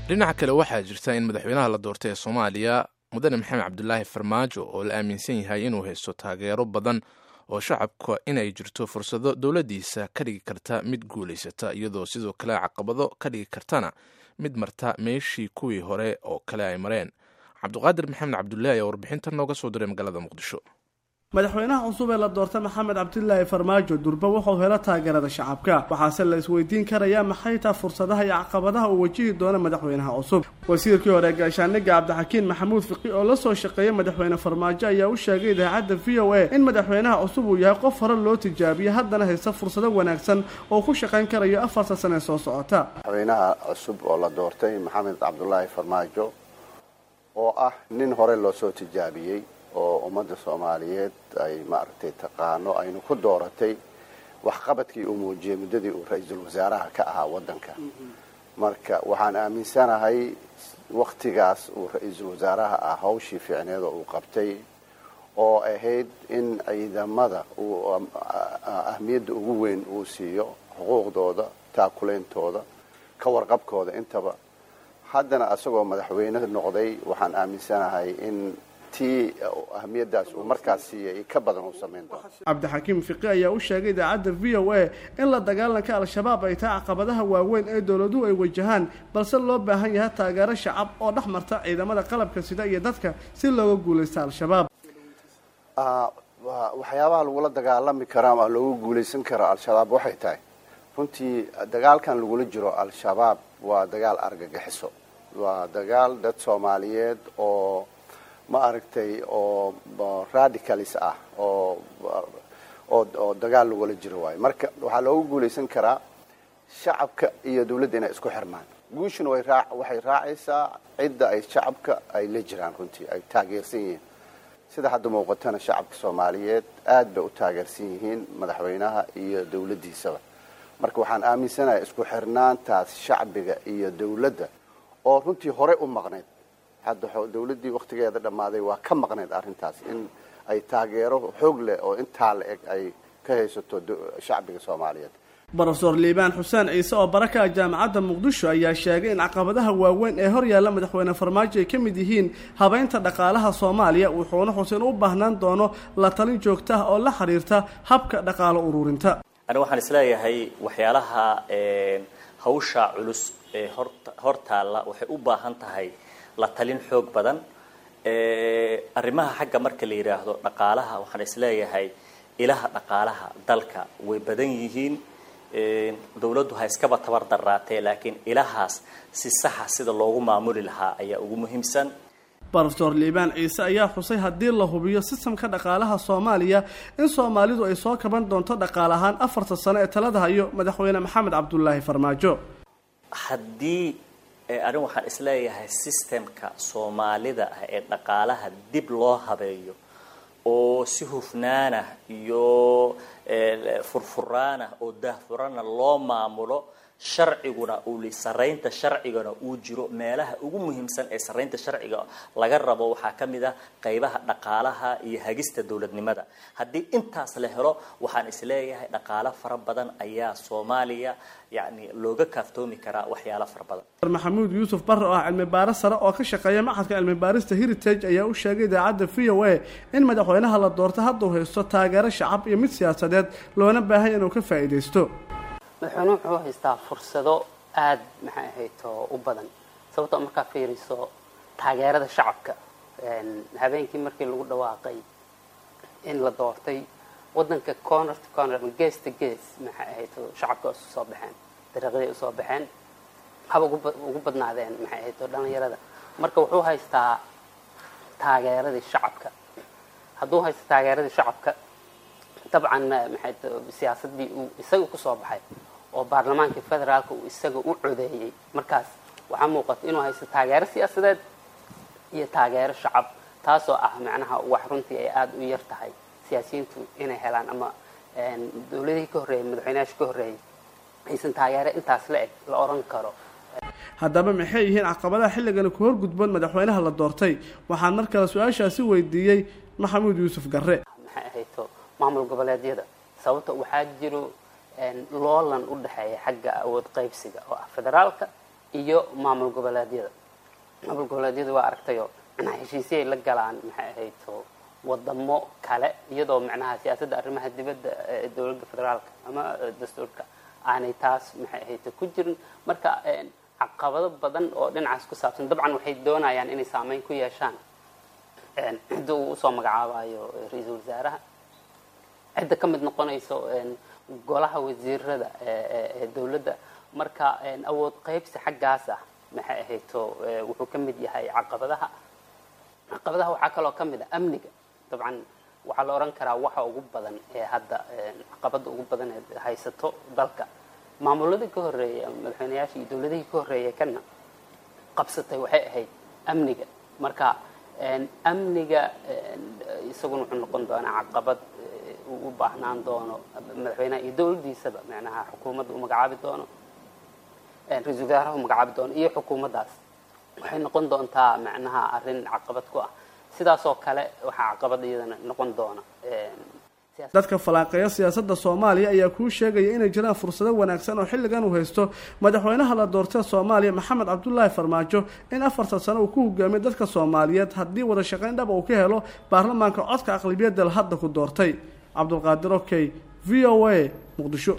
dhinaca kale waxaa jirta in madaxweynaha la doortay ee Soomaaliya mudane Maxamed Cabdullaahi Farmaajo oo la aaminsan yahay inuu haysto taageero badan oo shacabka inay jirto fursado dowladiisa ka dhigi karta mid guuleysata iyadoo sidoo kale caqabado ka dhigi kartana mid marta meeshii kuwii hore oo kale ay mareen. Cabduqaadir Maxamed Cabdullaahi ayaa warbixintan nooga soo diray magaalada Muqdisho. madaxweynaha cusub ee la doortay Maxamed Cabdullaahi Farmaajo durba wuxuu helay taageerada shacabka waxaase la isweydiin karayaa maxay tahay fursadaha iyo caqabadaha uu wajihi doono madaxweynaha cusub. wasiirkii hore gaashaaniga Cabdixakiin Maxamuud Fiqi oo la soo shaqeeyay madaxweyne Farmaajo ayaa u sheegay idaacadda VOA in madaxweynaha cusub uu yahay qof hore loo tijaabiyay haddana haysta fursado wanaagsan oo ku shaqayn karayo 4 sano soo socota. madaxweynaha cusub oo la doortay Maxamed Cabdullaahi Farmaajo oo ah nin hore loo soo tijaabiyay oo ummadda Soomaaliyeed ay maartay taqaano aynu ku dooratay wax qabadkii uu muujiyay muddadii uu ra'iisul wasaaraha ka ahaa wadanka. marka waxaan aaminsanahay waqtigaas uu ra'iisul wasaaraha ah hawshii fiicneed oo uu qabtay oo ahayd in ciidamada uu ahmiyadda ugu weyn uu siiyo xuquuqdooda, taakuleentooda, ka warqabkooda intaba. haddana asagoo madaxweyne noqday waxaan aaminsanahay in ahmiyadaas uu markaas siiyay ka badan uu sameyn doono. Cabdixakiin Fiqi ayaa u sheegay idaacadda VOA in la dagaalanka al-shabaab ay tahay caqabadaha waaweyn ee dawladuhu ay wajahaan balse loo baahan yahay taageero shacab oo dhex marta ciidamada qalabka sida iyo dadka si looga guuleysto al-shabaab. waxyaabaha lagula dagaalami karo ama looga guuleysan karo al-shabaab waxay tahay runtii dagaalkan lagula jiro al-shabaab waa dagaal argagixiso, waa dagaal dad Soomaaliyeed oo ma aragtay oo radicals ah oo dagaal lagula jiro waay. marka waxaa loogu guuleysan karaa shacabka iyo dawladda inay isku xirmaan. guushuna waxay raacaysaa cidda ay shacabka ay la jiraan runtii ay taageersan yihiin. sida hadda muuqatana shacabka Soomaaliyeed aad bay u taageersan yihiin madaxweynaha iyo dawladdiisaba. marka waxaan aaminsanahay isku xirnaantaas shacbiga iyo dawladda oo runtii hore u maqneed. hadda dawladdii waqtigeeda dhamaaday waa ka maqneed arrintaas in ay taageero xoog leh oo intaa la eg ay ka haysato shacbiga Soomaaliyeed. Professor Liibaan Xuseen Ciise oo baraka jaamacadda Muqdisho ayaa sheegay in caqabadaha waaweyn ee hor yaalla madaxweyne Farmaajo ay ka mid yihiin habaynta dhaqaalaha Soomaaliya wuxuuna xuseen u baahnaan doono la talin joogto ah oo la xiriirta habka dhaqaale ururinta. Aniga waxaan isleeyahay waxyaalaha hawsha culus ee hortaala waxay u baahan tahay la talin xoog badan. arrimaha xagga marka la yiraahdo dhaqaalaha waxaan isleeyahay ilaha dhaqaalaha dalka way badan yihiin. dawladdu ha iska tabar daraatay laakiin ilahaas si sax ah sida loogu maamuli lahaa ayaa ugu muhiimsan. Professor Liibaan Ciise ayaa xusay haddii la hubiyo sistamka dhaqaalaha Soomaaliya in Soomaalidu ay soo kaban doonto dhaqaalahaan 4 sano ee talada hayo madaxweyne Maxamed Cabdullaahi Farmaajo. haddii arrin waxaan isleeyahay systemka Soomaalida ah ee dhaqaalaha dib loo habeeyo oo si hufnaana iyo furfuraana oo daahfurana loo maamulo sharciguna uu sareynta sharcigana uu jiro meelaha ugu muhiimsan ee sareynta sharciga laga rabo waxaa kamid ah qaybaha dhaqaalaha iyo hagista dawladnimada. haddii intaas la helo waxaan isleeyahay dhaqaale fara badan ayaa Soomaaliya yani looga kaaftoomi karaa waxyaalo fara badan. Maxamuud Yuusuf Barre oo cilmi baaris sare oo ka shaqeeya maxadka cilmi baarista Heritage ayaa u sheegay idaacadda VOA in madaxweynaha la doortay hadda uu haysto taageero shacab iyo mid siyaasadeed loona baahan inuu ka faa'iideysto. madaxweynuhu wuxuu haystaa fursado aad maxay ahayto u badan sababtoo markaa fiiriso taageerada shacabka. habeenkii markii lagu dhawaaqay in la doortay wadanka corner to corner gees to gees maxay ahayto shacabka isu soo baxeen dariiqadii soo baxeen haba ugu badnaadeen maxay ahayto dhalinyarada. marka wuxuu haystaa taageeradii shacabka. hadduu haysto taageeradii shacabka dabcan maxay ahayto siyaasadii uu isaga ku soo baxay oo baarlamaanka federaalka uu isaga u codeeyay markaas waxaa muuqata inuu haysto taageero siyaasadeed iyo taageero shacab taasoo ah macnaha wax runtii ay aad u yar tahay siyaasiyiintu inay helaan ama dawladihii ka horreeyay madaxweynayaasha ka horreeyay aysan taageero intaas la eg la oran karo. haddaba maxay yihiin caqabadaha xilligan ku horgudboon madaxweynaha la doortay waxaan mar kale su-aashaasi weydiiyey Maxamuud Yuusuf Garre. maxay ahayto maamul goboleedyada sababta waxaa jiro loolan u dhaxeeya xagga awood qaybsiga oo ah federaalka iyo maamul goboleedyada waa aragtayo macnaha heshiisyo ay la galaan maxay ahayd wadamo kale iyadoo macnaha siyaasadda arrimaha dibadda ee dawladda federaalka ama dastuurka aanay taas maxay ahayd ku jirin marka caqabado badan oo dhinacaas ku saabsan dabcan waxay doonayaan inay saameyn ku yeeshaan cidda uu usoo magacaabayo ra-iisul wasaaraha cidda ka mid noqonayso golaha wasiirada ee dawladda marka awood qaybsi xaggaas ah maxay ahayd wuxuu ka mid yahay caqabadaha waxaa kaloo ka mid ah amniga dabcan waxaa la oran karaa waxa ugu badan ee hadda caqabada ugu badan ee haysato dalka maamuladii ka horeeyay madaxweynayaashii iyo dawladihii ka horeeyay kana qabsatay waxay ahayd amniga marka amniga isaguna wuxuu noqon doonaa caqabad u baahnaan doono madaxweynaha iyo dawladdiisaba macnaha xukuumadda uu magacaabi doono ra-iisul wasaaraha uu magacaabi doono iyo xukuumaddaas waxay noqon doontaa macnaha arrin caqabad ku ah sidaasoo kale waxaa caqabad iyadana noqon doona dadka falaaqeeya siyaasadda Soomaaliya ayaa ku sheegaya inay jiraan fursado wanaagsan oo xilligan uu haysto madaxweynaha la doortay Soomaaliya Maxamed Cabdullaahi Farmaajo in 4 sano uu ku hogaamiyo dadka Soomaaliyeed haddii wada shaqayn dhab uu ka helo baarlamaanka codka aqlabiyadda hadda ku doortay Cabdulqaadir Okay VOA Muqdisho